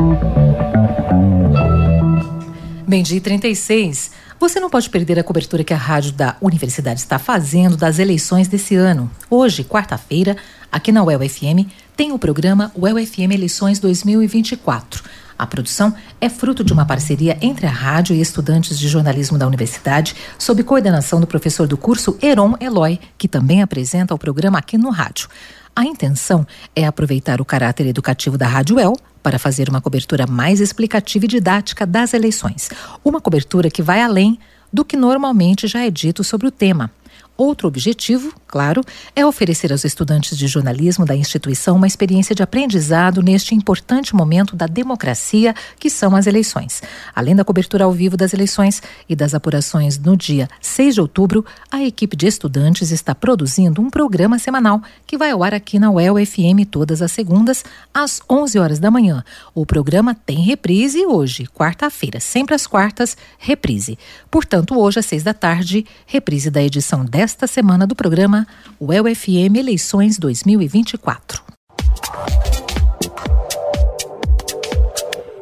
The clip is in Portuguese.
Meio-dia e 36. Você não pode perder a cobertura que a rádio da Universidade está fazendo das eleições desse ano. Hoje, quarta-feira, aqui na UEL-FM, tem o programa UEL-FM Eleições 2024. A produção é fruto de uma parceria entre a rádio e estudantes de jornalismo da universidade, sob coordenação do professor do curso Heron Eloy, que também apresenta o programa aqui no rádio. A intenção é aproveitar o caráter educativo da Rádio UEL para fazer uma cobertura mais explicativa e didática das eleições. Uma cobertura que vai além do que normalmente já é dito sobre o tema. Outro objetivo, claro, é oferecer aos estudantes de jornalismo da instituição uma experiência de aprendizado neste importante momento da democracia que são as eleições. Além da cobertura ao vivo das eleições e das apurações no dia 6 de outubro, a equipe de estudantes está produzindo um programa semanal que vai ao ar aqui na UEL-FM todas as segundas, às 11 horas da manhã. O programa tem reprise hoje, quarta-feira, sempre às quartas, reprise. Portanto, hoje às 6 da tarde, reprise da edição desta semana do programa UEL-FM Eleições 2024.